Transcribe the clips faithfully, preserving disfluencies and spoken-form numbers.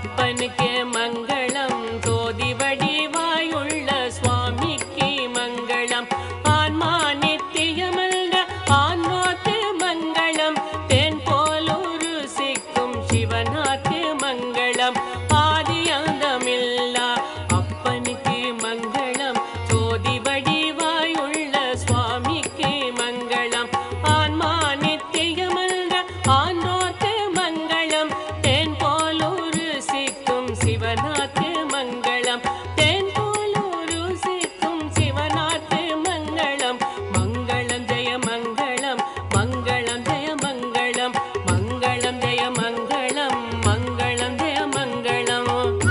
அப்பனுக்கு மங்களம் சோதி வடிவாயுள்ள சுவாமிக்கு மங்களம் ஆன்மா நித்தியமல்ல ஆன்மாக்கு மங்களம் தேன் போலொரு சிக்கும் சிவனாக்கு மங்களம் ஆதி அந்தமில்லா அப்பனுக்கு மங்களம் சோதி வடிவாயுள்ள சுவாமிக்கு மங்களம் ஆன்மா நித்தியமல்ல ஆன்மாக்கு மங்களம் தேன் போலொரு சிக்கும் சிவனாக்கு மங்களம் தேன் போலொரு சிக்கும் சிவனாக்கு மங்களம் மங்களம் ஜெய மங்களம் மங்களம் ஜெய மங்களம் மங்களம் ஜெய மங்களம் மங்களம் ஜெய மங்களம்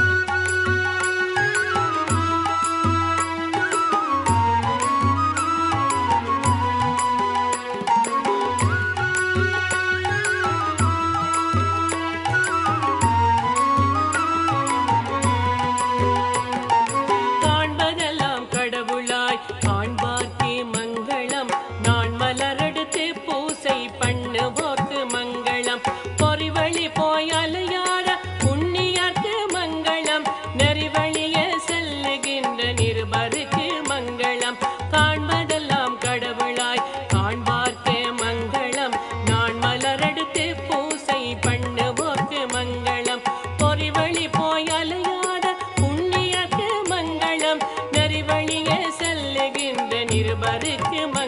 காண்பதெல்லாம் கடவுளாய் காண்பார்க்கே மங்களம் நான் மலரெடுத்து பூசை பண்ணுவோக்கு மங்களம் பொறிவழி போய் அலையாத புண்ணியர்க்கு மங்களம் நெறிவழியே செல்லுகின்ற நிருபருக்கு மங்களம் காண்பதெல்லாம் கடவுளாய் காண்பார்க்கே மங்களம் நான் மலரெடுத்து பூசை பண்ணுவோக்கு மங்களம் பொறிவழி போய் அலையாத புண்ணியர்க்கு மங்களம் நெறிவழியே செல்லுகின்ற நிருபருக்கு